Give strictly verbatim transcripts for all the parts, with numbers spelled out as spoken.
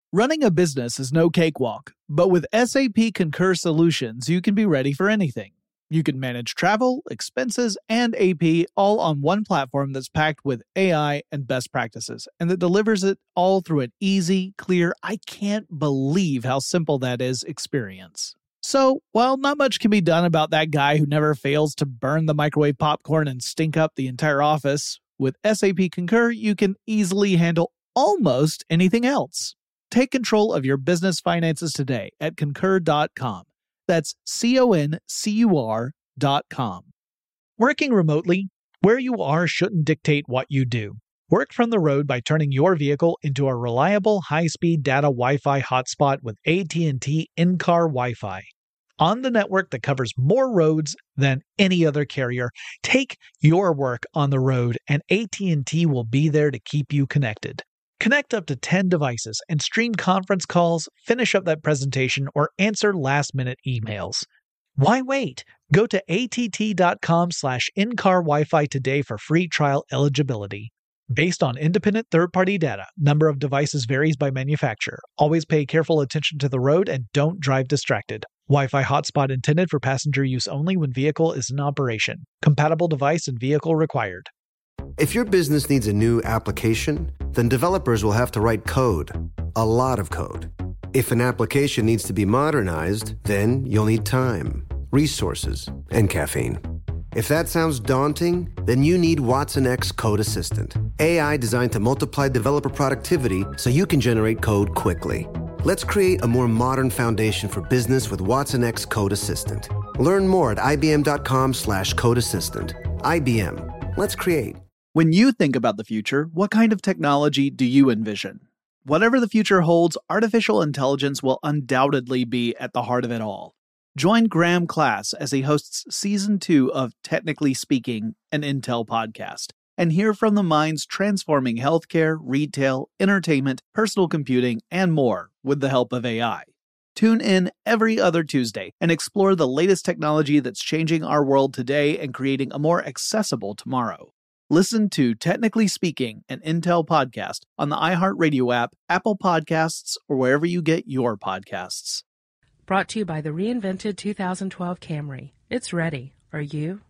Running a business is no cakewalk, but with S A P Concur Solutions, you can be ready for anything. You can manage travel, expenses, and A P all on one platform that's packed with A I and best practices, and that delivers it all through an easy, clear, I can't believe how simple that is experience. So, while not much can be done about that guy who never fails to burn the microwave popcorn and stink up the entire office, with S A P Concur, you can easily handle almost anything else. Take control of your business finances today at concur dot com. That's C O N C U R dot com. Working remotely, where you are shouldn't dictate what you do. Work from the road by turning your vehicle into a reliable high-speed data Wi-Fi hotspot with A T and T in-car Wi-Fi. On the network that covers more roads than any other carrier, take your work on the road and A T and T will be there to keep you connected. Connect up to ten devices and stream conference calls, finish up that presentation, or answer last-minute emails. Why wait? Go to A T T dot com slash in-car Wi-Fi today for free trial eligibility. Based on independent third-party data, number of devices varies by manufacturer. Always pay careful attention to the road and don't drive distracted. Wi-Fi hotspot intended for passenger use only when vehicle is in operation. Compatible device and vehicle required. If your business needs a new application, then developers will have to write code. A lot of code. If an application needs to be modernized, then you'll need time, resources, and caffeine. If that sounds daunting, then you need Watson X Code Assistant. A I designed to multiply developer productivity so you can generate code quickly. Let's create a more modern foundation for business with Watson X Code Assistant. Learn more at ibm.com slash code assistant. I B M. Let's create. When you think about the future, what kind of technology do you envision? Whatever the future holds, artificial intelligence will undoubtedly be at the heart of it all. Join Graham Class as he hosts Season two of Technically Speaking, an Intel podcast, and hear from the minds transforming healthcare, retail, entertainment, personal computing, and more with the help of A I. Tune in every other Tuesday and explore the latest technology that's changing our world today and creating a more accessible tomorrow. Listen to Technically Speaking, an Intel podcast on the iHeartRadio app, Apple Podcasts, or wherever you get your podcasts. Brought to you by the reinvented two thousand twelve Camry. It's ready. Are you?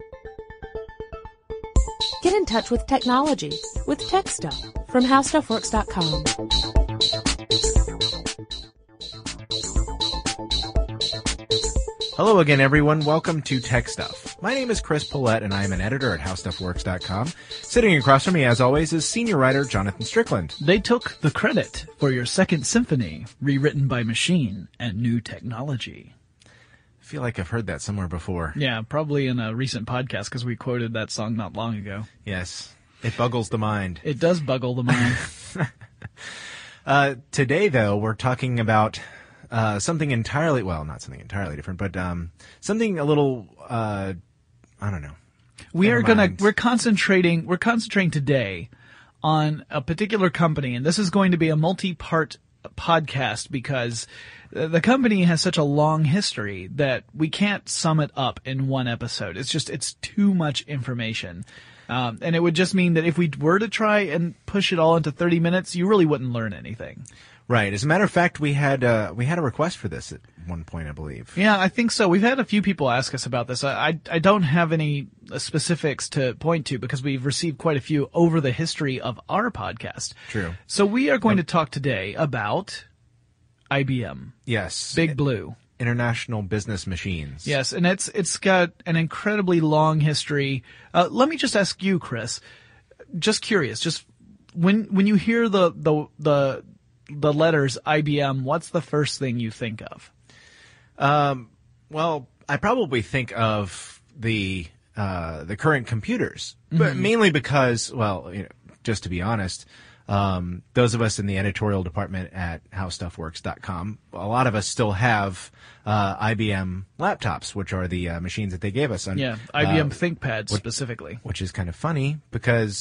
Get in touch with technology with Tech Stuff from how stuff works dot com. Hello again, everyone. Welcome to Tech Stuff. My name is Chris Pollette, and I am an editor at how stuff works dot com. Sitting across from me, as always, is senior writer Jonathan Strickland. They took the credit for your second symphony, rewritten by machine and new technology. I feel like I've heard that somewhere before. Yeah, probably in a recent podcast, because we quoted that song not long ago. Yes. It buggles the mind. It does buggle the mind. uh, today, though, we're talking about... Uh, something entirely, well, not something entirely different, but um, something a little, uh, I don't know. We Never are gonna, mind. we're concentrating, we're concentrating today on a particular company, and this is going to be a multi-part podcast because the company has such a long history that we can't sum it up in one episode. It's just, it's too much information. Um, and it would just mean that if we were to try and push it all into thirty minutes, you really wouldn't learn anything. Right. As a matter of fact, we had uh, we had a request for this at one point, I believe. Yeah, I think so. We've had a few people ask us about this. I, I, I don't have any specifics to point to because we've received quite a few over the history of our podcast. True. So we are going to talk today about I B M. Yes. Big Blue. International Business Machines. Yes, and it's it's got an incredibly long history. Uh, let me just ask you, Chris, just curious, just when when you hear the the the the letters I B M, what's the first thing you think of? Um, well, I probably think of the uh, the current computers, mm-hmm. but mainly because, well, you know, just to be honest, um, those of us in the editorial department at how stuff works dot com, a lot of us still have uh, I B M laptops, which are the uh, machines that they gave us. And, yeah, I B M uh, ThinkPads which, specifically. Which is kind of funny because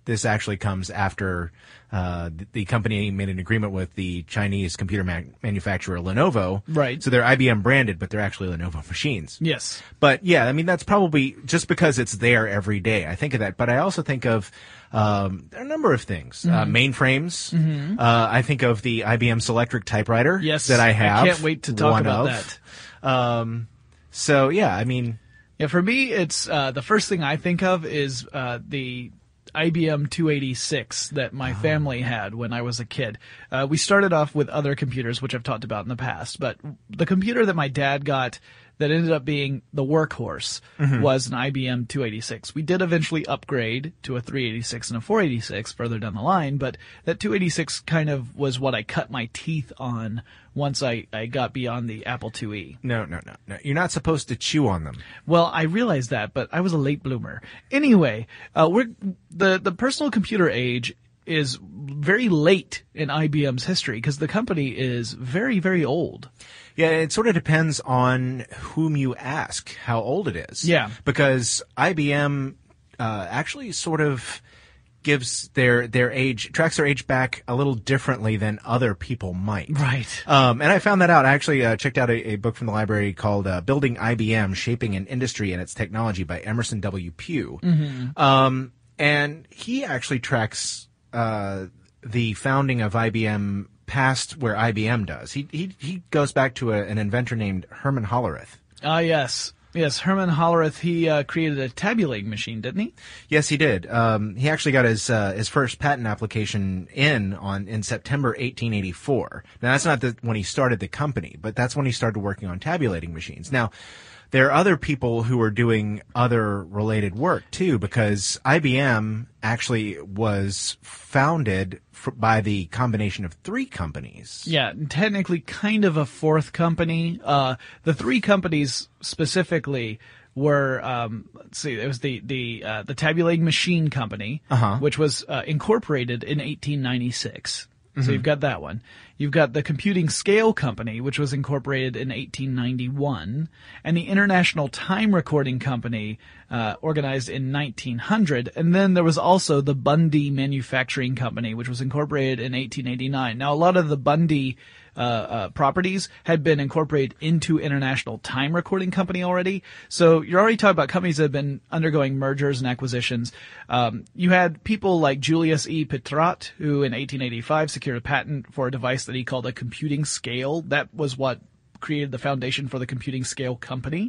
this actually comes after uh, the, the company made an agreement with the Chinese computer man- manufacturer Lenovo. Right. So they're I B M branded, but they're actually Lenovo machines. Yes. But yeah, I mean, that's probably just because it's there every day. I think of that. But I also think of um, there are a number of things. Mm-hmm. Uh, mainframes. Mm-hmm. Uh, I think of the I B M Selectric typewriter yes. that I have. I can't wait to talk about of. that. Um, so yeah, I mean... Yeah, for me, it's uh, the first thing I think of is uh, the I B M two eighty-six that my oh. family had when I was a kid. Uh, we started off with other computers, which I've talked about in the past, but the computer that my dad got that ended up being the workhorse mm-hmm. was an I B M two eighty-six. We did eventually upgrade to a three eighty-six and a four eighty-six further down the line, but that two eighty-six kind of was what I cut my teeth on once I, I got beyond the Apple two E. No, no, no, no. You're not supposed to chew on them. Well, I realized that, but I was a late bloomer. Anyway, uh, we're the the personal computer age is very late in I B M's history because the company is very, very old. Yeah, it sort of depends on whom you ask how old it is. Yeah. Because I B M uh, actually sort of gives their their age, tracks their age back a little differently than other people might. Right. Um, and I found that out. I actually uh, checked out a, a book from the library called uh, Building I B M, Shaping an Industry and Its Technology by Emerson W. Pugh. Mm-hmm. Um, and he actually tracks uh, the founding of I B M past where I B M does. He he he goes back to a, an inventor named Herman Hollerith. Ah, uh, yes. Yes, Herman Hollerith, he uh, created a tabulating machine, didn't he? Yes, he did. Um, he actually got his uh, his first patent application in on in September eighteen eighty-four. Now, that's not the, when he started the company, but that's when he started working on tabulating machines. Now, there are other people who are doing other related work, too, because I B M actually was founded f- by the combination of three companies. Yeah, technically kind of a fourth company. Uh, the three companies specifically were, um, let's see, it was the the uh, the Tabulating Machine Company, uh-huh. which was uh, incorporated in eighteen ninety-six. So Mm-hmm. you've got that one. You've got the Computing Scale Company, which was incorporated in eighteen ninety-one, and the International Time Recording Company, uh, organized in nineteen hundred. And then there was also the Bundy Manufacturing Company, which was incorporated in eighteen eighty-nine. Now, a lot of the Bundy uh, uh, properties had been incorporated into International Time Recording Company already. So you're already talking about companies that have been undergoing mergers and acquisitions. Um, you had people like Julius E. Pitrot, who in eighteen eighty-five secured a patent for a device that he called a computing scale. That was what created the foundation for the Computing Scale Company.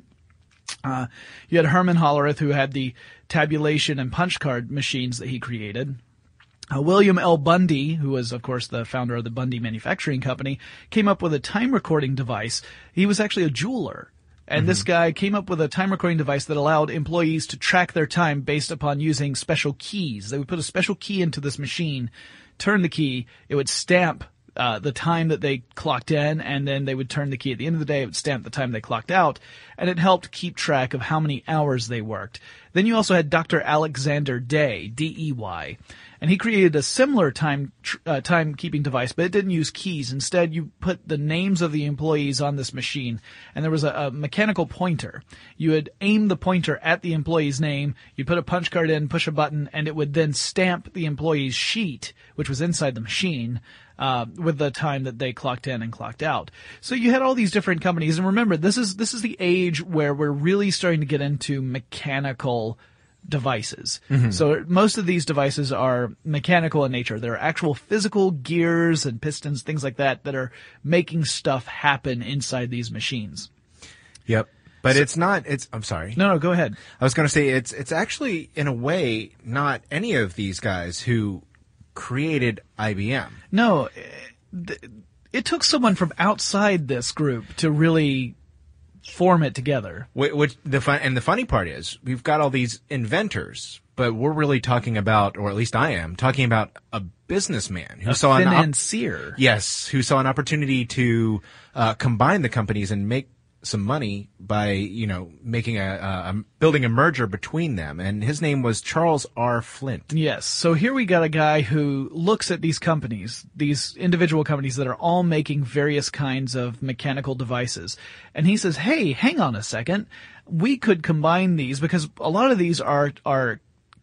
Uh, you had Herman Hollerith, who had the tabulation and punch card machines that he created. Uh, William L. Bundy, who was, of course, the founder of the Bundy Manufacturing Company, came up with a time recording device. He was actually a jeweler. And mm-hmm. this guy came up with a time recording device that allowed employees to track their time based upon using special keys. They would put a special key into this machine, turn the key, it would stamp uh, the time that they clocked in, and then they would turn the key at the end of the day, it would stamp the time they clocked out, and it helped keep track of how many hours they worked. Then you also had Doctor Alexander Day, D E Y, and he created a similar time uh, timekeeping device, but it didn't use keys. Instead, you put the names of the employees on this machine, and there was a, a mechanical pointer. You would aim the pointer at the employee's name, you'd put a punch card in, push a button, and it would then stamp the employee's sheet, which was inside the machine, uh, with the time that they clocked in and clocked out. So you had all these different companies, and remember, this is this is the age where we're really starting to get into mechanical devices. Mm-hmm. So most of these devices are mechanical in nature. There are actual physical gears and pistons, things like that, that are making stuff happen inside these machines. Yep. But so, it's not, it's, I'm sorry. No, no, go ahead. I was going to say, it's, it's actually, in a way, not any of these guys who created I B M. No, it, it took someone from outside this group to really form it together. Which the fun, and the funny part is, we've got all these inventors, but we're really talking about, or at least I am, talking about a businessman who a saw an financier. Op- yes, who saw an opportunity to uh, combine the companies and make some money by, you know, making a, a, a building a merger between them, and his name was Charles R. Flint. Yes. So here we got a guy who looks at these companies, these individual companies that are all making various kinds of mechanical devices, and he says, "Hey, hang on a second. We could combine these because a lot of these are are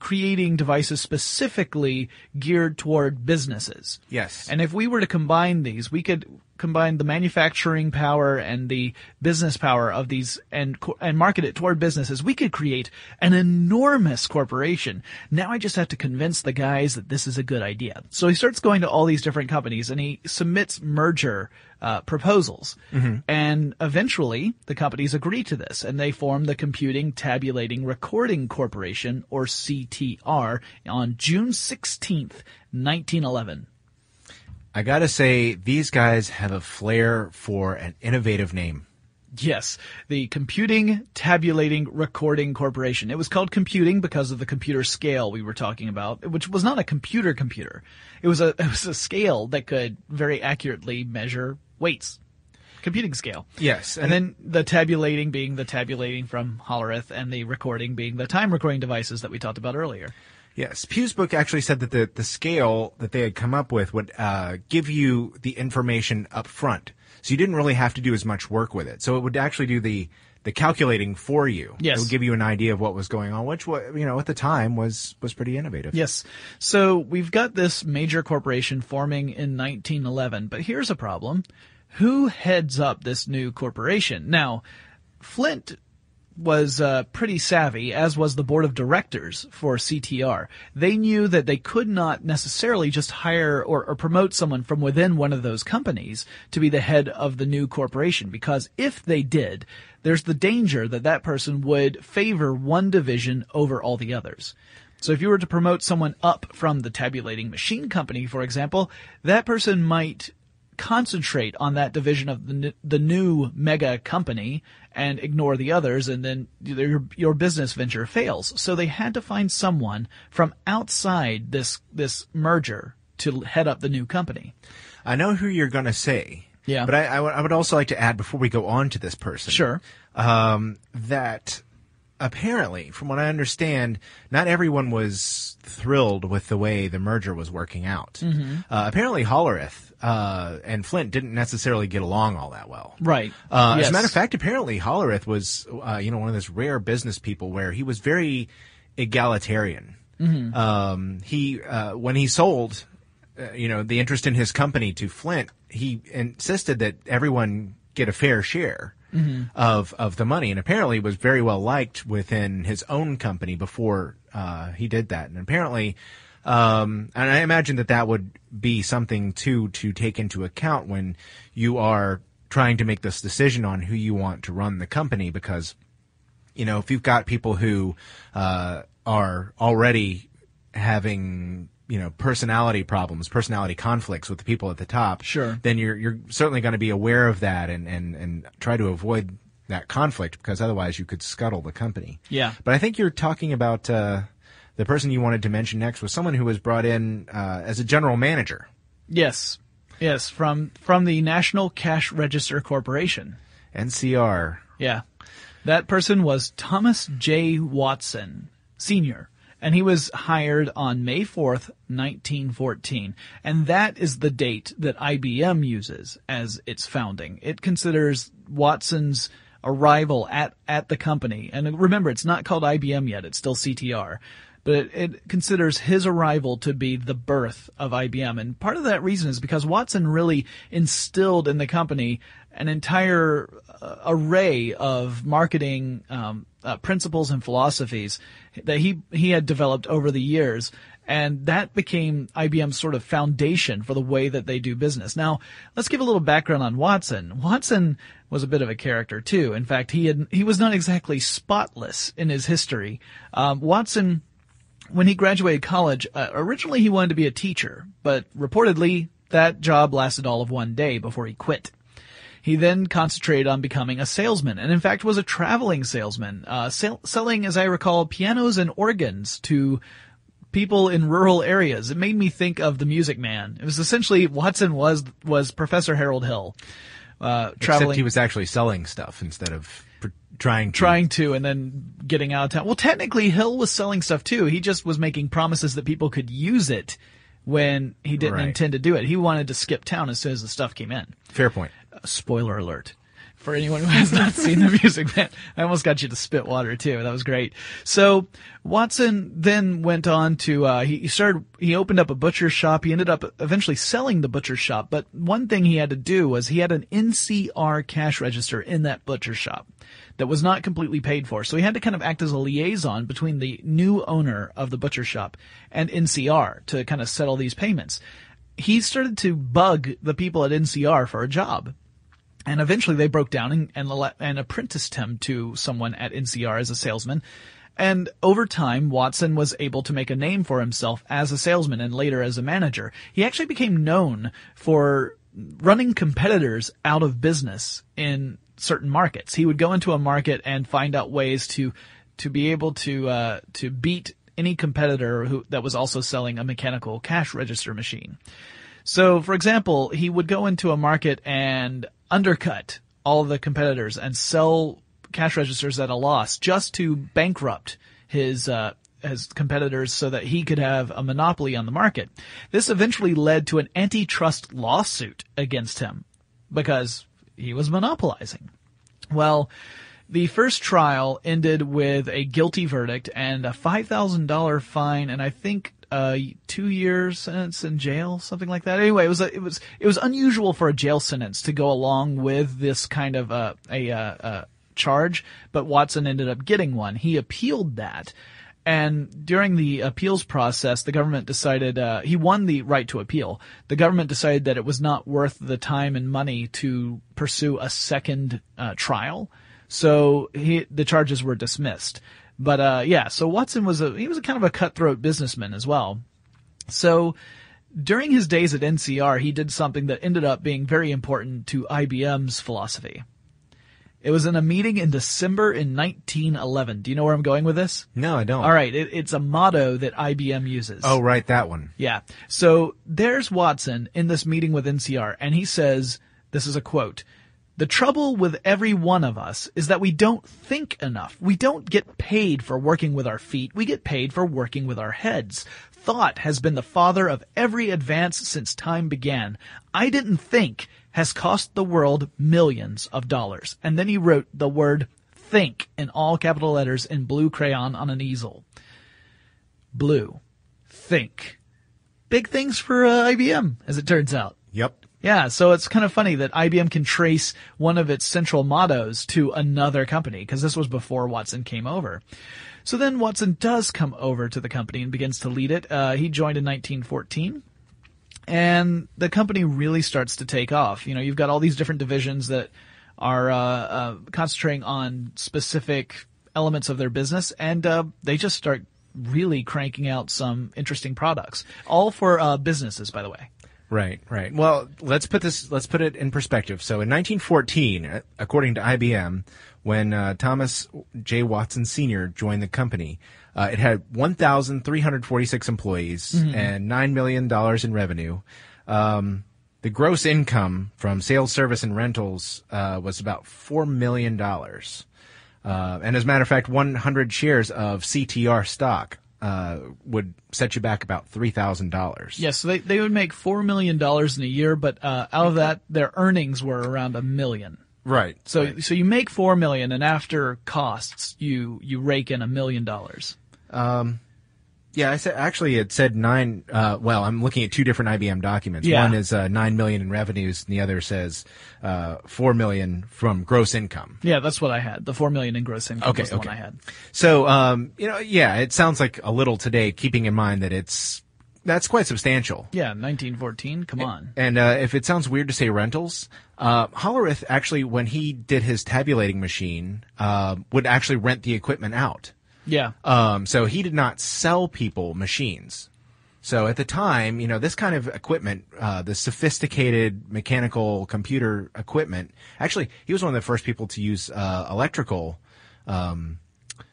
creating devices specifically geared toward businesses. Yes. And if we were to combine these, we could combine the manufacturing power and the business power of these and and market it toward businesses. We could create an enormous corporation. Now I just have to convince the guys that this is a good idea. So he starts going to all these different companies and he submits merger uh, proposals. Mm-hmm. And eventually the companies agree to this and they form the Computing, Tabulating, Recording Corporation, or C T R, on June sixteenth, nineteen eleven. I gotta say, these guys have a flair for an innovative name. Yes, the Computing, Tabulating, Recording Corporation. It was called computing because of the computer scale we were talking about, which was not a computer computer. It was a, it was a scale that could very accurately measure weights. Computing scale. Yes. And, and then the tabulating being the tabulating from Hollerith, and the recording being the time recording devices that we talked about earlier. Yes, Pew's book actually said that the, the scale that they had come up with would uh, give you the information up front. So you didn't really have to do as much work with it. So it would actually do the, the calculating for you. Yes. It would give you an idea of what was going on, which, you know, at the time was, was pretty innovative. Yes. So we've got this major corporation forming in nineteen eleven, but here's a problem. Who heads up this new corporation? Now, Flint was uh, pretty savvy, as was the board of directors for C T R. They knew that they could not necessarily just hire or, or promote someone from within one of those companies to be the head of the new corporation, because if they did, there's the danger that that person would favor one division over all the others. So if you were to promote someone up from the tabulating machine company, for example, that person might concentrate on that division of the, the new mega company and ignore the others, and then your, your business venture fails. So they had to find someone from outside this this merger to head up the new company. I know who you're going to say. Yeah. But I, I, w- I would also like to add, before we go on to this person, Sure. um, that apparently, from what I understand, not everyone was thrilled with the way the merger was working out. Mm-hmm. Uh, apparently, Hollerith uh, and Flint didn't necessarily get along all that well. Right. Uh, yes. As a matter of fact, apparently Hollerith was, uh, you know, one of those rare business people where he was very egalitarian. Mm-hmm. Um, he, uh, when he sold, uh, you know, the interest in his company to Flint, he insisted that everyone get a fair share. Mm-hmm. of of the money, and apparently was very well liked within his own company before uh, he did that. And apparently, um, and I imagine that that would be something too to take into account when you are trying to make this decision on who you want to run the company, because, you know, if you've got people who uh, are already having, you know, personality problems, personality conflicts with the people at the top, sure, then you're you're certainly going to be aware of that and, and, and try to avoid that conflict, because otherwise you could scuttle the company. Yeah. But I think you're talking about uh, the person you wanted to mention next was someone who was brought in uh, as a general manager. Yes. Yes, from from the National Cash Register Corporation. N C R. Yeah. That person was Thomas J. Watson, Senior. And he was hired on May fourth, nineteen fourteen. And that is the date that I B M uses as its founding. It considers Watson's arrival at, at the company. And remember, it's not called I B M yet. It's still C T R. But it, it considers his arrival to be the birth of I B M. And part of that reason is because Watson really instilled in the company an entire uh, array of marketing um, uh, principles and philosophies that he he had developed over the years, and that became I B M's sort of foundation for the way that they do business. Now, let's give a little background on Watson. Watson was a bit of a character too. In fact, he had he was not exactly spotless in his history. Um, Watson, when he graduated college, uh, originally he wanted to be a teacher, but reportedly that job lasted all of one day before he quit. He then concentrated on becoming a salesman, and in fact was a traveling salesman, uh, sell, selling, as I recall, pianos and organs to people in rural areas. It made me think of The Music Man. It was essentially, Watson was was Professor Harold Hill, uh, traveling. Except he was actually selling stuff instead of pr- trying to. Trying to, and then getting out of town. Well, technically, Hill was selling stuff too. He just was making promises that people could use it when he didn't right. intend to do it. He wanted to skip town as soon as the stuff came in. Fair point. Spoiler alert. for anyone who has not seen The Music Man. I almost got you to spit water too. That was great. So Watson then went on to, uh, he started, he opened up a butcher shop. He ended up eventually selling the butcher shop. But one thing he had to do was he had an N C R cash register in that butcher shop that was not completely paid for. So he had to kind of act as a liaison between the new owner of the butcher shop and N C R to kind of settle these payments. He started to bug the people at N C R for a job. And eventually they broke down and, and, and apprenticed him to someone at N C R as a salesman. And over time, Watson was able to make a name for himself as a salesman and later as a manager. He actually became known for running competitors out of business in certain markets. He would go into a market and find out ways to to be able to uh, to beat any competitor who that was also selling a mechanical cash register machine. So, for example, he would go into a market and undercut all the competitors and sell cash registers at a loss just to bankrupt his uh, his competitors so that he could have a monopoly on the market. This eventually led to an antitrust lawsuit against him because he was monopolizing. Well, the first trial ended with a guilty verdict and a five thousand dollars fine, and I think uh two years sentence in jail, something like that. Anyway, it was a, it was it was unusual for a jail sentence to go along with this kind of uh, a uh, uh, charge, but Watson ended up getting one. He appealed that. And during the appeals process, the government decided, uh, he won the right to appeal. The government decided that it was not worth the time and money to pursue a second, uh, trial. So he, the charges were dismissed. But, uh, yeah, so Watson was a, he was a kind of a cutthroat businessman as well. So during his days at N C R, he did something that ended up being very important to I B M's philosophy. It was in a meeting in December in nineteen eleven. Do you know where I'm going with this? No, I don't. All right. It, it's a motto that I B M uses. Oh, right. That one. Yeah. So there's Watson in this meeting with N C R, and he says, this is a quote, "The trouble with every one of us is that we don't think enough. We don't get paid for working with our feet. We get paid for working with our heads. Thought has been the father of every advance since time began. I didn't think has cost the world millions of dollars." And then he wrote the word think in all capital letters in blue crayon on an easel. Blue. Think. Big things for uh, I B M, as it turns out. Yep. Yeah, so it's kind of funny that I B M can trace one of its central mottos to another company, because this was before Watson came over. So then Watson does come over to the company and begins to lead it. Uh, he joined in nineteen fourteen. And the company really starts to take off. You know, you've got all these different divisions that are uh, uh, concentrating on specific elements of their business, and uh, they just start really cranking out some interesting products, all for uh, businesses, by the way. Right, right. Well, let's put this, let's put it in perspective. So in nineteen fourteen, according to I B M, when uh, Thomas J. Watson Senior joined the company, Uh, it had one thousand three hundred forty-six employees mm-hmm. and nine million dollars in revenue. Um, the gross income from sales, service, and rentals uh, was about four million dollars. Uh, and as a matter of fact, one hundred shares of C T R stock uh, would set you back about three thousand dollars. Yes, yeah, so they, they would make four million dollars in a year, but uh, out of that, their earnings were around a million. Right. So right. so you make four million dollars, and after costs, you, you rake in a million dollars. Um, yeah, I said, actually it said nine, uh, well, I'm looking at two different I B M documents. Yeah. One is, uh, nine million in revenues and the other says, uh, four million from gross income. Yeah, that's what I had. The four million in gross income okay, was the okay. one I had. So, um, you know, yeah, it sounds like a little today, keeping in mind that it's, that's quite substantial. Yeah, nineteen fourteen, come on. And, uh, if it sounds weird to say rentals, uh, Hollerith actually, when he did his tabulating machine, uh, would actually rent the equipment out. Yeah. Um, so he did not sell people machines. So at the time, you know, this kind of equipment, uh, the sophisticated mechanical computer equipment, actually, he was one of the first people to use, uh, electrical, um,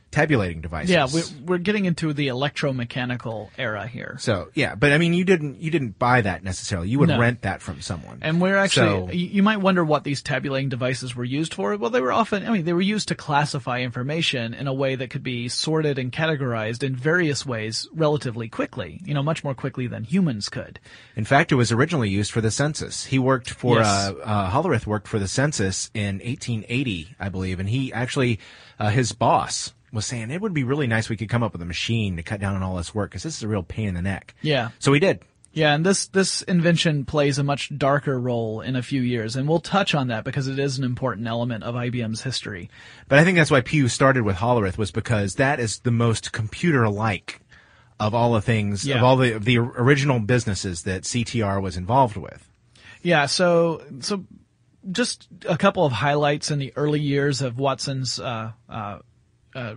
tabulating devices. Yeah, we're, we're getting into the electromechanical era here. So yeah, but I mean, you didn't you didn't buy that necessarily. You would No. rent that from someone. And we're actually, So- you you might wonder what these tabulating devices were used for. Well, they were often, I mean, they were used to classify information in a way that could be sorted and categorized in various ways relatively quickly, you know, much more quickly than humans could. In fact, it was originally used for the census. He worked for, Yes. uh, uh, Hollerith worked for the census in eighteen eighty, I believe, and he actually, uh, his boss was saying it would be really nice if we could come up with a machine to cut down on all this work, because this is a real pain in the neck. Yeah. So he did. Yeah, and this, this invention plays a much darker role in a few years, and we'll touch on that because it is an important element of I B M's history. But I think that's why Pew started with Hollerith, was because that is the most computer-like of all the things, Yeah. of all the, of the original businesses that C T R was involved with. Yeah, so, so just a couple of highlights in the early years of Watson's, uh, uh, uh,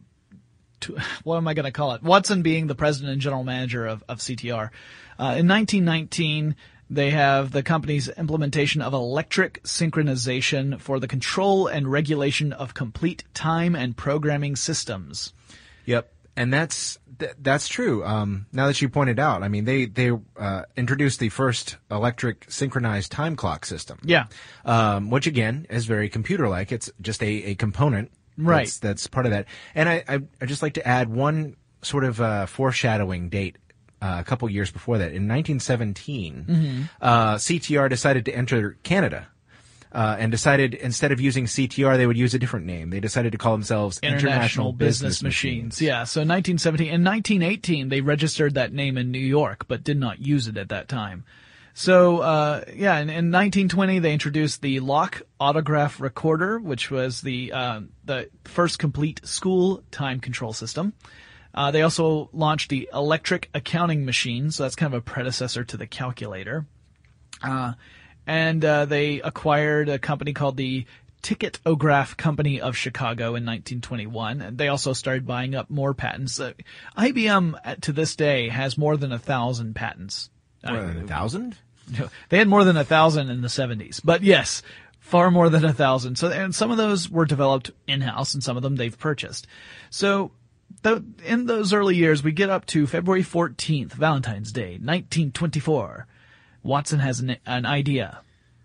to, what am I going to call it? Watson being the president and general manager of, of C T R. Uh, in nineteen nineteen, they have the company's implementation of electric synchronization for the control and regulation of complete time and programming systems. Yep, and that's th- that's true. Um, now that you pointed out, I mean, they they uh, introduced the first electric synchronized time clock system. Yeah. um, which again is very computer-like. It's just a, a component, Right. That's, that's part of that. And I I I just like to add one sort of uh, foreshadowing date. Uh, a couple years before that, in nineteen seventeen, Mm-hmm. uh, C T R decided to enter Canada. Uh, and decided instead of using C T R, they would use a different name. They decided to call themselves International, International, Business, Machines. Yeah, so nineteen seventeen. In nineteen eighteen, they registered that name in New York, but did not use it at that time. So, uh, yeah, in, in nineteen twenty, they introduced the Lock Autograph Recorder, which was the, uh, the first complete school time control system. Uh, they also launched the Electric Accounting Machine, so that's kind of a predecessor to the calculator. Uh, and uh, they acquired a company called the Ticketograph Company of Chicago in nineteen twenty-one. And they also started buying up more patents. Uh, I B M uh, to this day has more than a thousand patents. More than a thousand? They had more than a thousand in the seventies, but yes, far more than a thousand. So, and some of those were developed in-house, and some of them they've purchased. So, the, in those early years, we get up to February fourteenth, Valentine's Day, nineteen twenty-four. Watson has an, an idea.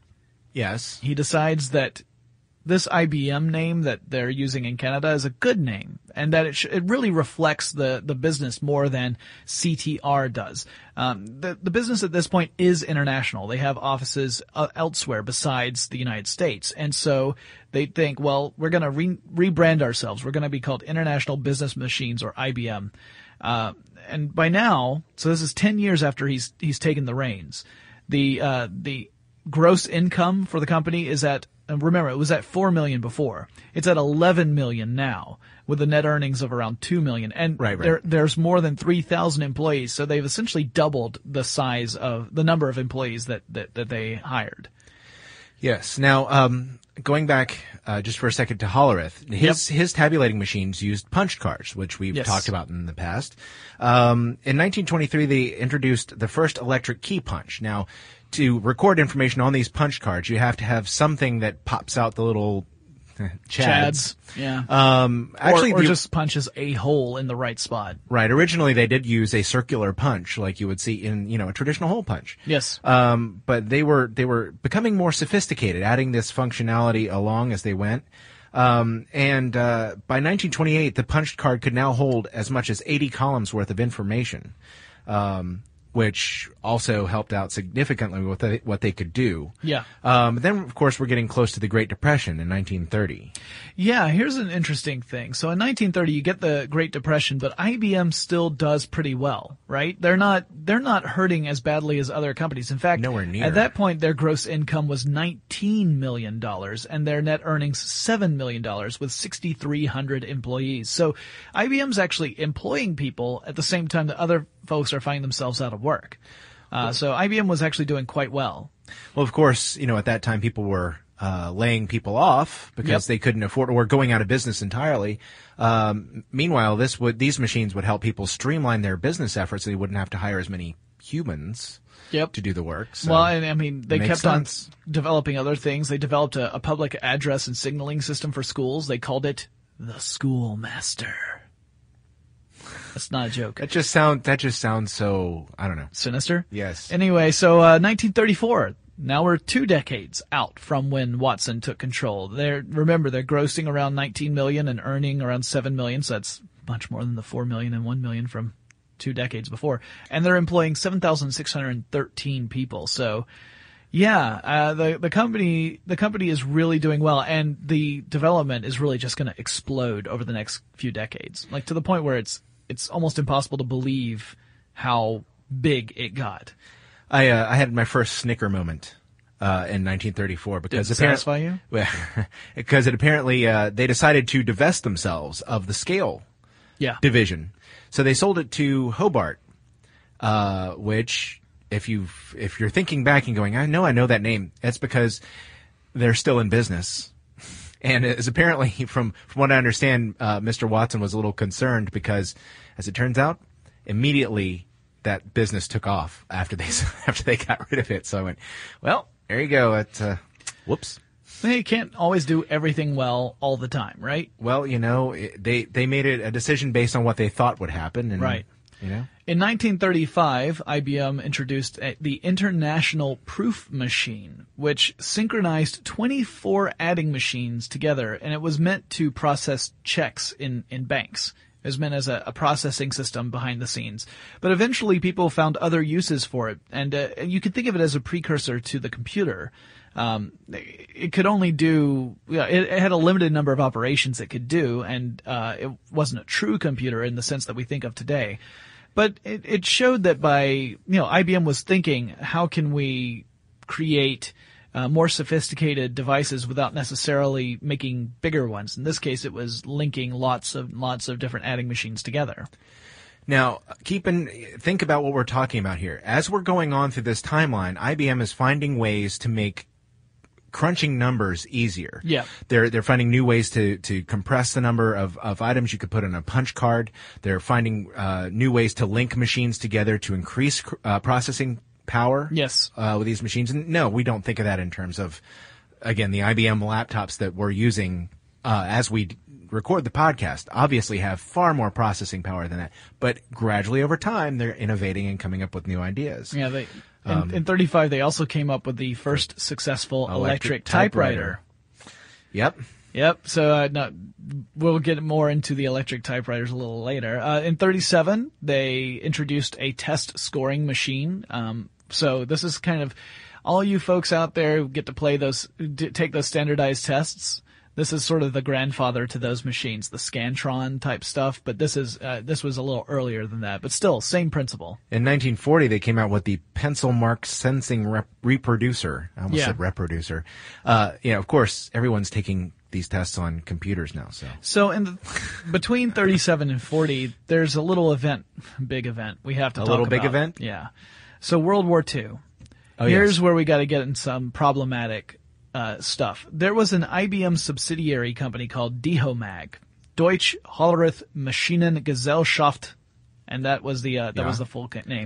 Yes. He decides that this I B M name that they're using in Canada is a good name, and that it sh- it really reflects the, the business more than C T R does. Um, the the business at this point is international. They have offices uh, elsewhere besides the United States, and so they think, well, we're going to re- rebrand ourselves. We're going to be called International Business Machines, or I B M. Uh, and by now, so this is ten years after he's he's taken the reins. The uh, the gross income for the company is at, and remember, it was at four million before. It's at eleven million now, with the net earnings of around two million. And Right, right. there, there's more than three thousand employees, so they've essentially doubled the size of the number of employees that, that, that they hired. Yes. Now, um, going back uh, just for a second to Hollerith, his his tabulating machines used punch cards, which we've Yes. talked about in the past. Um, in nineteen twenty-three, they introduced the first electric key punch. Now, to record information on these punch cards, you have to have something that pops out the little chads. Chads. Yeah. Um, actually, or or the- just punches a hole in the right spot. right. Originally, they did use a circular punch, like you would see in you know a traditional hole punch. Yes. Um, but they were they were becoming more sophisticated, adding this functionality along as they went. Um, and uh, by nineteen twenty-eight, the punched card could now hold as much as eighty columns worth of information, um, which also helped out significantly with they, what they could do. Yeah. Um, then, of course, we're getting close to the Great Depression in nineteen thirty. Yeah, here's an interesting thing. So in nineteen thirty, you get the Great Depression, but I B M still does pretty well, right? They're not, they're not hurting as badly as other companies. In fact, Nowhere near. at that point, their gross income was nineteen million dollars and their net earnings seven million dollars with six thousand three hundred employees. So I B M's actually employing people at the same time that other folks are finding themselves out of work. Uh, so I B M was actually doing quite well. Well, of course, you know, at that time, people were uh, laying people off because Yep. they couldn't afford or going out of business entirely. Um, meanwhile, this would these machines would help people streamline their business efforts, so they wouldn't have to hire as many humans Yep. to do the work. So Well, and I mean, they makes kept sense. on developing other things. They developed a, a public address and signaling system for schools. They called it the schoolmaster. That's not a joke. That just sound that just sounds so, I don't know. Sinister? Yes. Anyway, so uh, nineteen thirty-four. Now we're two decades out from when Watson took control. They're remember they're grossing around nineteen million and earning around seven million, so that's much more than the four million and one million from two decades before. And they're employing seven thousand six hundred thirteen people. So yeah, uh, the the company the company is really doing well, and the development is really just going to explode over the next few decades. Like to the point where it's it's almost impossible to believe how big it got. I uh, I had my first snicker moment uh, in nineteen thirty-four because Did it satisfy you? Well, because it apparently uh, they decided to divest themselves of the scale Yeah. division, so they sold it to Hobart, uh, which if you if you're thinking back and going, I know I know that name, that's because they're still in business. And as apparently, from, from what I understand, uh, Mister Watson was a little concerned because, as it turns out, immediately that business took off after they after they got rid of it. So I went, well, there you go. It, uh, whoops. They can't always do everything well all the time, right? Well, you know, it, they they made it a decision based on what they thought would happen, and Right. you know. In nineteen thirty-five, I B M introduced a, the International Proof Machine, which synchronized twenty-four adding machines together, and it was meant to process checks in, in banks. It was meant as a, a processing system behind the scenes. But eventually people found other uses for it, and uh, you could think of it as a precursor to the computer. Um, it could only do, you know, it, it had a limited number of operations it could do, and uh, it wasn't a true computer in the sense that we think of today. But it, it showed that by, you know, I B M was thinking, how can we create uh, more sophisticated devices without necessarily making bigger ones? In this case, it was linking lots of lots of different adding machines together. Now, keep in, think about what we're talking about here. As we're going on through this timeline, I B M is finding ways to make crunching numbers easier. Yeah. They're they're finding new ways to to compress the number of, of items you could put in a punch card. They're finding uh, new ways to link machines together to increase uh, processing power. Yes. Uh, with these machines. And no, we don't think of that in terms of, again, the I B M laptops that we're using uh, as we d- record the podcast obviously have far more processing power than that. But gradually over time, they're innovating and coming up with new ideas. Yeah, they in, Um, in thirty-five they also came up with the first successful electric, Electric typewriter. typewriter. Yep. Yep. So uh, no, we'll get more into the electric typewriters a little later. Uh, in thirty-seven, they introduced a test scoring machine. Um, so this is kind of all you folks out there who get to play those, d- take those standardized tests. This is sort of the grandfather to those machines, the Scantron type stuff. But this is uh, this was a little earlier than that. But still, same principle. In nineteen forty, they came out with the pencil mark sensing rep- reproducer. I almost Yeah. said reproducer. Uh, you know, of course, everyone's taking these tests on computers now. So So in the, between thirty-seven and forty, there's a little event, big event we have to A talk little about. big event? Yeah. So World War Two. Oh, Here's yes. where we got to get in some problematic uh, stuff. There was an I B M subsidiary company called Dehomag, Deutsche Hollerith Maschinengesellschaft, and that was the uh, that Yeah. was the full ca- name.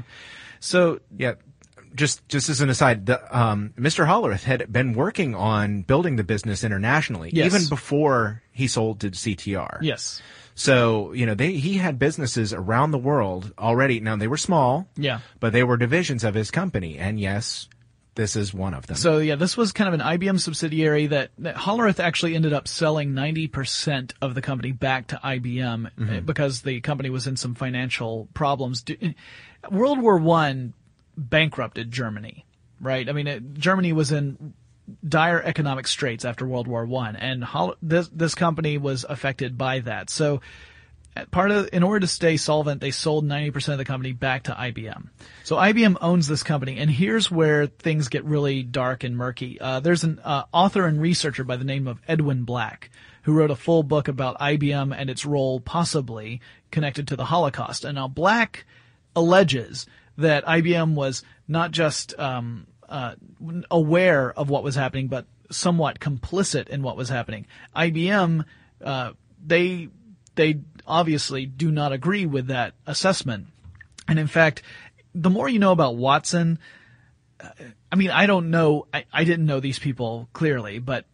So yeah, just just as an aside, the, um, Mister Hollerith had been working on building the business internationally Yes. even before he sold to C T R. yes, So, you know, they he had businesses around the world already. Now, they were small, yeah. but they were divisions of his company. And yes, this is one of them. So yeah, this was kind of an I B M subsidiary that, that Hollerith actually ended up selling ninety percent of the company back to I B M Mm-hmm. because the company was in some financial problems. Do- World War One bankrupted Germany, right? I mean, it, Germany was in dire economic straits after World War One, and Holl- this this company was affected by that. So part of, in order to stay solvent, they sold ninety percent of the company back to I B M. So I B M owns this company, and here's where things get really dark and murky. Uh, there's an uh, author and researcher by the name of Edwin Black who wrote a full book about I B M and its role possibly connected to the Holocaust. And now Black alleges that I B M was not just um, uh, aware of what was happening, but somewhat complicit in what was happening. I B M, uh, they they obviously do not agree with that assessment. And in fact, the more you know about Watson, uh, I mean, I don't know, I, I didn't know these people clearly, but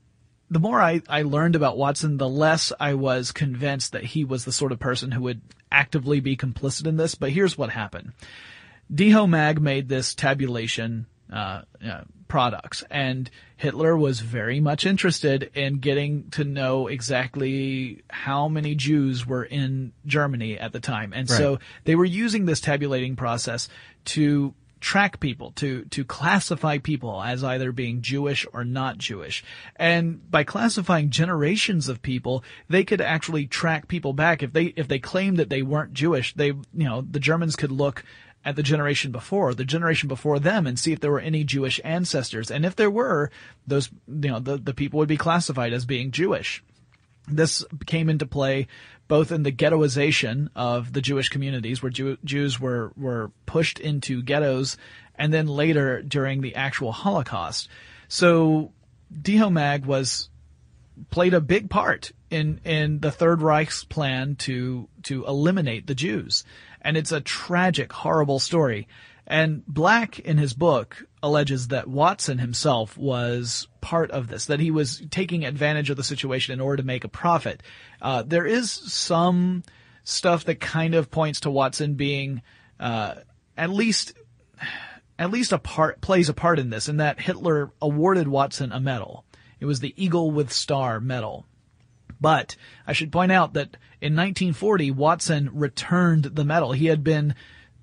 the more I, I learned about Watson, the less I was convinced that he was the sort of person who would actively be complicit in this. But here's what happened. DeHoMag made this tabulation uh, uh, products, and Hitler was very much interested in getting to know exactly how many Jews were in Germany at the time. And right. so they were using this tabulating process to track people, to, to classify people as either being Jewish or not Jewish. And by classifying generations of people, they could actually track people back. If they, if they claimed that they weren't Jewish, they, you know, the Germans could look at the generation before, the generation before them, and see if there were any Jewish ancestors. And if there were, those, you know, the, the people would be classified as being Jewish. This came into play both in the ghettoization of the Jewish communities, where Jew, Jews were, were pushed into ghettos, and then later during the actual Holocaust. So DeHoMag was, played a big part in, in the Third Reich's plan to, to eliminate the Jews. And it's a tragic, horrible story. And Black, in his book, alleges that Watson himself was part of this, that he was taking advantage of the situation in order to make a profit. Uh, there is some stuff that kind of points to Watson being, uh, at least, at least a part, plays a part in this, in that Hitler awarded Watson a medal. It was the Eagle with Star medal. But I should point out that in nineteen forty, Watson returned the medal. He had been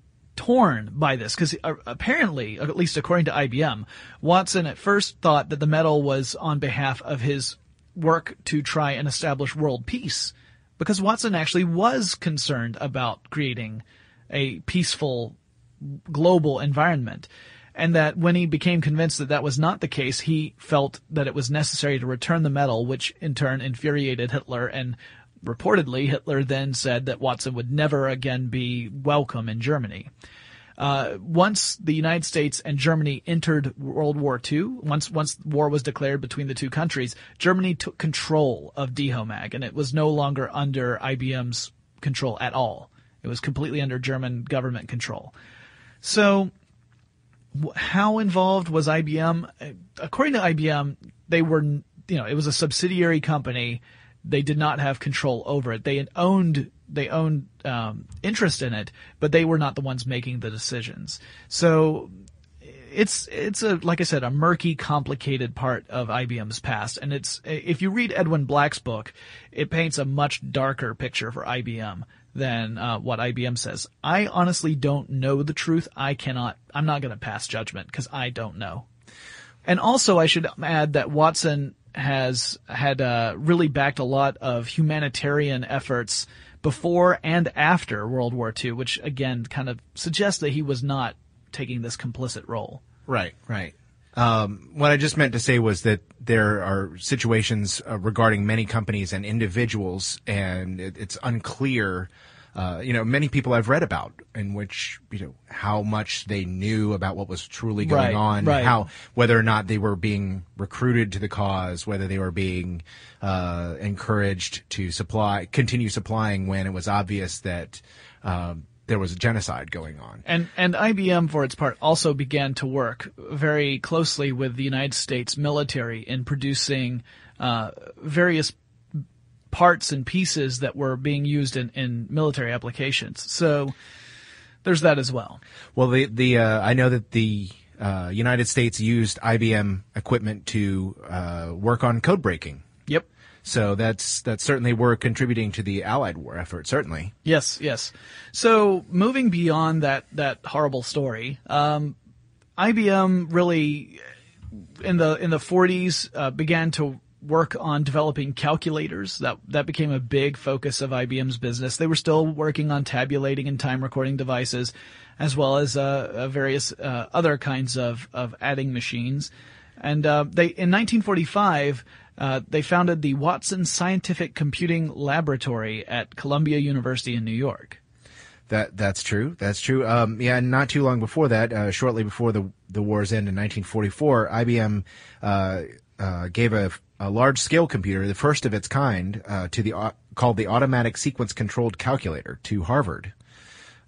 torn by this because uh, apparently, at least according to I B M, Watson at first thought that the medal was on behalf of his work to try and establish world peace, because Watson actually was concerned about creating a peaceful global environment. And that when he became convinced that that was not the case, he felt that it was necessary to return the medal, which in turn infuriated Hitler. And reportedly, Hitler then said that Watson would never again be welcome in Germany. Uh, once the United States and Germany entered World War Two, once once war was declared between the two countries, Germany took control of DeHoMag, and it was no longer under I B M's control at all. It was completely under German government control. So how involved was I B M? According to I B M, they were, you know, it was a subsidiary company. They did not have control over it. They owned, they owned, um, interest in it, but they were not the ones making the decisions. So it's, it's a, like I said, a murky, complicated part of I B M's past. And it's, if you read Edwin Black's book, it paints a much darker picture for I B M than uh, what I B M says. I honestly don't know the truth. I cannot, I'm not going to pass judgment because I don't know. And also I should add that Watson has had uh, really backed a lot of humanitarian efforts before and after World War Two, which again kind of suggests that he was not taking this complicit role. Right, right. Um, what I just meant to say was that there are situations uh, regarding many companies and individuals, and it, it's unclear, uh, you know, many people I've read about in which, you know, how much they knew about what was truly going right, on, right. how, whether or not they were being recruited to the cause, whether they were being, uh, encouraged to supply, continue supplying when it was obvious that, um, there was a genocide going on. And and I B M, for its part, also began to work very closely with the United States military in producing uh, various parts and pieces that were being used in, in military applications. So there's that as well. Well, the the uh, I know that the uh, United States used I B M equipment to uh, work on code breaking. Yep. So that's that's certainly we're contributing to the Allied war effort, certainly. Yes, yes. So moving beyond that that horrible story, um, I B M really in the in the forties uh, began to work on developing calculators. That that became a big focus of I B M's business. They were still working on tabulating and time recording devices, as well as uh, uh, various uh, other kinds of of adding machines. And uh, they in nineteen forty-five. Uh, they founded the Watson Scientific Computing Laboratory at Columbia University in New York. That that's true. That's true. Um, yeah, and not too long before that, uh, shortly before the the war's end in nineteen forty-four, I B M uh, uh, gave a, a large scale computer, the first of its kind, uh, to the uh, called the Automatic Sequence Controlled Calculator, to Harvard.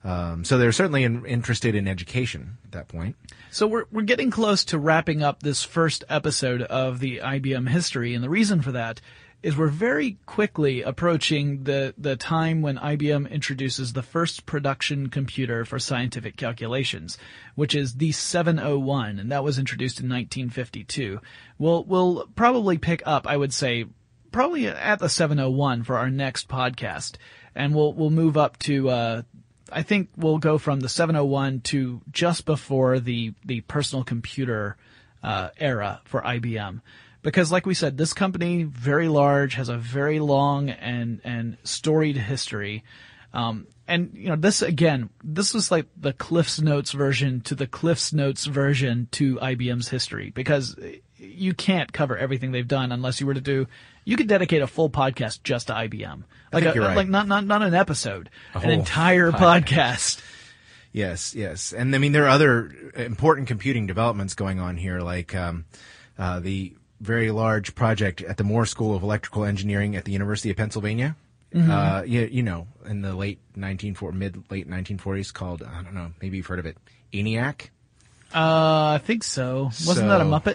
Um, so they're certainly in, interested in education at that point. So we're we're getting close to wrapping up this first episode of the I B M history, and the reason for that is we're very quickly approaching the, the time when I B M introduces the first production computer for scientific calculations, which is the seven oh one, and that was introduced in nineteen fifty-two. We'll, we'll probably pick up, I would say, probably at the seven oh one for our next podcast, and we'll, we'll move up to, uh, I think we'll go from the seven oh one to just before the, the personal computer, uh, era for I B M. Because like we said, this company, very large, has a very long and, and storied history. Um, and, you know, this, again, this was like the Cliff's Notes version to the Cliff's Notes version to I B M's history. Because you can't cover everything they've done unless you were to do, you could dedicate a full podcast just to I B M. Like, I think a, you're right. like not, not, not an episode, A an entire podcast. podcast. Yes, yes. And I mean, there are other important computing developments going on here, like, um, uh, the, very large project at the Moore School of Electrical Engineering at the University of Pennsylvania. Mm-hmm. Uh, you, you know, in the late nineteen forties, mid late nineteen forties, called, I don't know, maybe you've heard of it, ENIAC. Uh, I think so. Wasn't so, that a Muppet?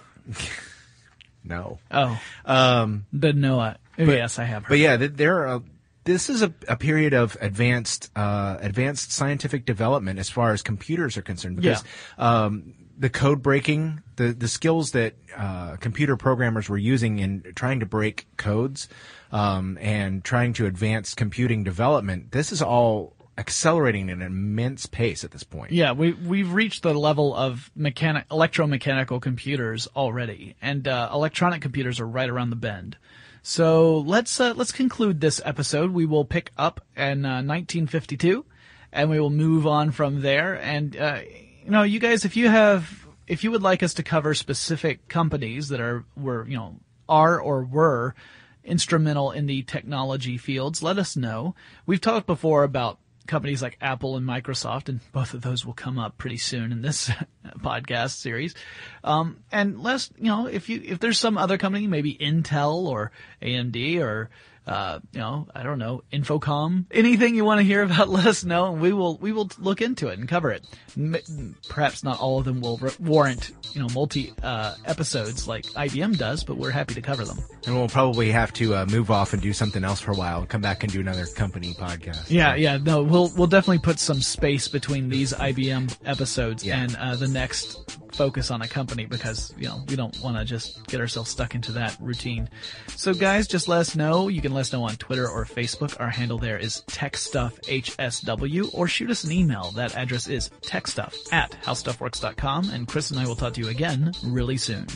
No. Oh. Um, Didn't know it. But, yes, I have heard. But yeah, there are. This is a, a period of advanced, uh, advanced scientific development as far as computers are concerned. Because, yeah. um, the code breaking, the, the skills that, uh, computer programmers were using in trying to break codes, um, and trying to advance computing development, this is all accelerating at an immense pace at this point. Yeah, we, we've reached the level of mechanic, electromechanical computers already, and, uh, electronic computers are right around the bend. So let's, uh, let's conclude this episode. We will pick up in, uh, nineteen fifty-two, and we will move on from there. And, uh, you know, you guys, if you have, if you would like us to cover specific companies that are, were, you know, are or were instrumental in the technology fields, let us know. We've talked before about companies like Apple and Microsoft, and both of those will come up pretty soon in this podcast series. Um, and let's, you know, if you, if there's some other company, maybe Intel or A M D or, uh, you know, I don't know, Infocom, anything you want to hear about, let us know, and we will, we will look into it and cover it. M- perhaps not all of them will re- warrant, you know, multi, uh, episodes like I B M does, but we're happy to cover them. And we'll probably have to, uh, move off and do something else for a while, come back and do another company podcast. Yeah, so. yeah, no, we'll, we'll definitely put some space between these I B M episodes yeah. and, uh, the next focus on a company, because, you know, we don't want to just get ourselves stuck into that routine. So guys, just let us know. You can let us know on Twitter or Facebook. Our handle there is TechStuffHSW, or shoot us an email. That address is techstuff at howstuffworks dot com, and Chris and I will talk to you again really soon.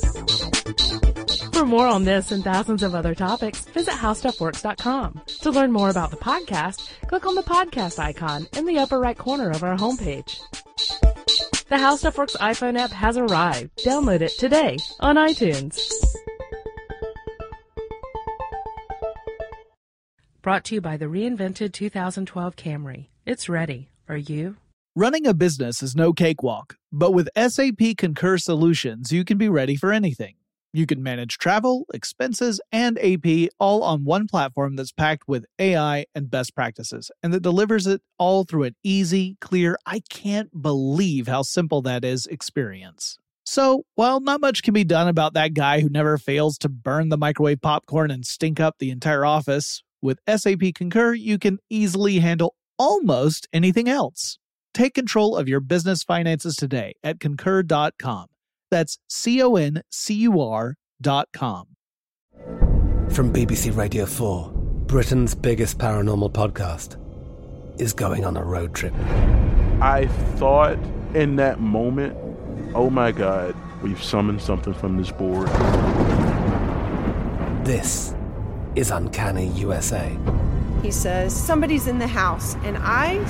For more on this and thousands of other topics, visit how stuff works dot com. To learn more about the podcast, click on the podcast icon in the upper right corner of our homepage. The HowStuffWorks iPhone app has arrived. Download it today on iTunes. Brought to you by the reinvented two thousand twelve Camry. It's ready. Are you? Running a business is no cakewalk, but with S A P Concur Solutions, you can be ready for anything. You can manage travel, expenses, and A P all on one platform that's packed with A I and best practices, and that delivers it all through an easy, clear, I can't believe how simple that is experience. So, while not much can be done about that guy who never fails to burn the microwave popcorn and stink up the entire office, with S A P Concur, you can easily handle almost anything else. Take control of your business finances today at concur dot com. That's C O N C U R dot com. From B B C Radio four, Britain's biggest paranormal podcast is going on a road trip. I thought in that moment, oh my God, we've summoned something from this board. This is Uncanny U S A. He says, somebody's in the house, and I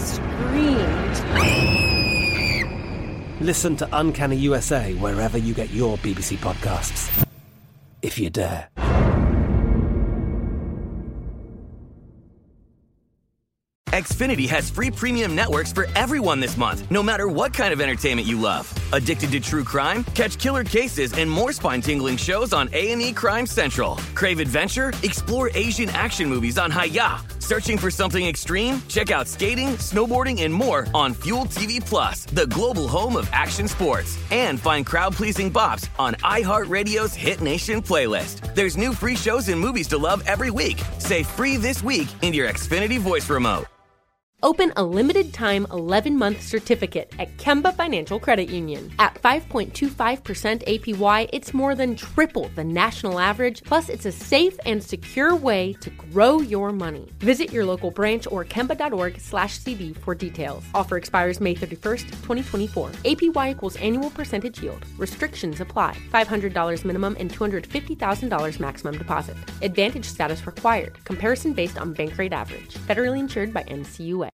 screamed. Listen to Uncanny U S A wherever you get your B B C podcasts, if you dare. Xfinity has free premium networks for everyone this month, no matter what kind of entertainment you love. Addicted to true crime? Catch killer cases and more spine-tingling shows on A and E Crime Central. Crave adventure? Explore Asian action movies on Hi-Ya. Searching for something extreme? Check out skating, snowboarding, and more on Fuel T V Plus, the global home of action sports. And find crowd-pleasing bops on iHeartRadio's Hit Nation playlist. There's new free shows and movies to love every week. Say free this week in your Xfinity voice remote. Open a limited-time eleven-month certificate at Kemba Financial Credit Union. At five point two five percent A P Y, it's more than triple the national average, plus it's a safe and secure way to grow your money. Visit your local branch or kemba.org slash CD for details. Offer expires May thirty-first, twenty twenty-four. A P Y equals annual percentage yield. Restrictions apply. five hundred dollars minimum and two hundred fifty thousand dollars maximum deposit. Advantage status required. Comparison based on bank rate average. Federally insured by N C U A.